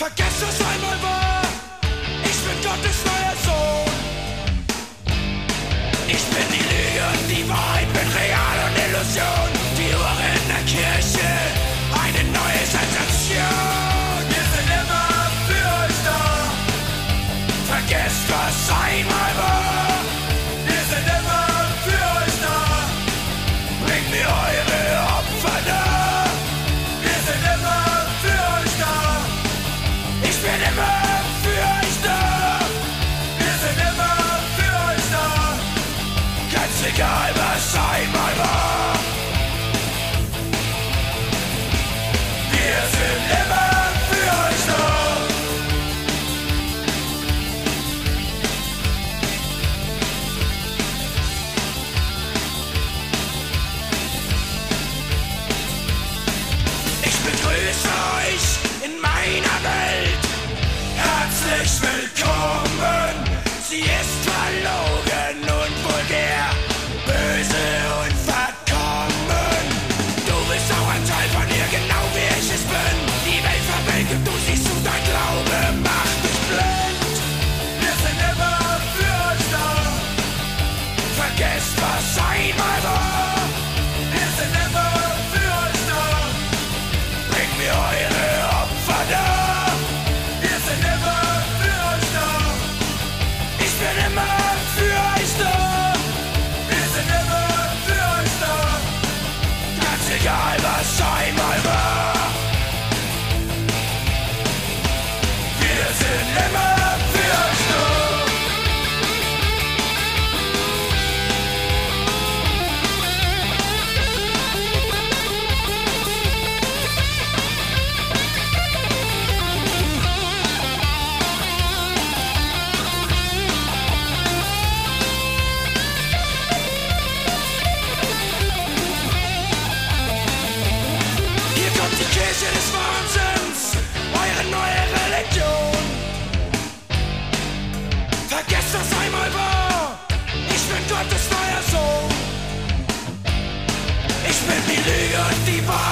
Vergesst, was einmal war. Ich bin Gottes neuer Sohn. Ich bin die Lüge und die Wahrheit, bin Real und Illusion. Die Uhr in der Kirche, eine neue Sensation. Wir sind immer für euch da. Vergesst, was einmal war. Wir sind immer für euch da. Bringt mir eure Opfer da. Wir sind immer für euch da. Ich bin immer für euch da. Wir sind immer für euch da. Ganz egal, was einmal war. Wir sind immer für euch da. Ich begrüße euch in meiner Welt. Herzlich willkommen. Sie ist verlogen und vulgär, böse und verkommen. Du bist auch ein Teil von ihr, genau wie ich es bin. Die Welt verwelkt und du siehst zu, dein Glaube macht dich blind. Wir sind immer für euch da. Vergesst, was einmal war. Wir sind immer für euch da. Bringt mir eure Opfer da. Wir sind immer für euch da. Ich bin immer für euch da. Wir sind immer für euch da. Ganz egal, was einmal war. Wir sind immer für euch da. Hier kommt die Kirche des Wahnsinns, eure neue Religion. Vergesst, was einmal war. Ich bin Gottes neuer Sohn. Ich bin die Lüge und die Wahrheit.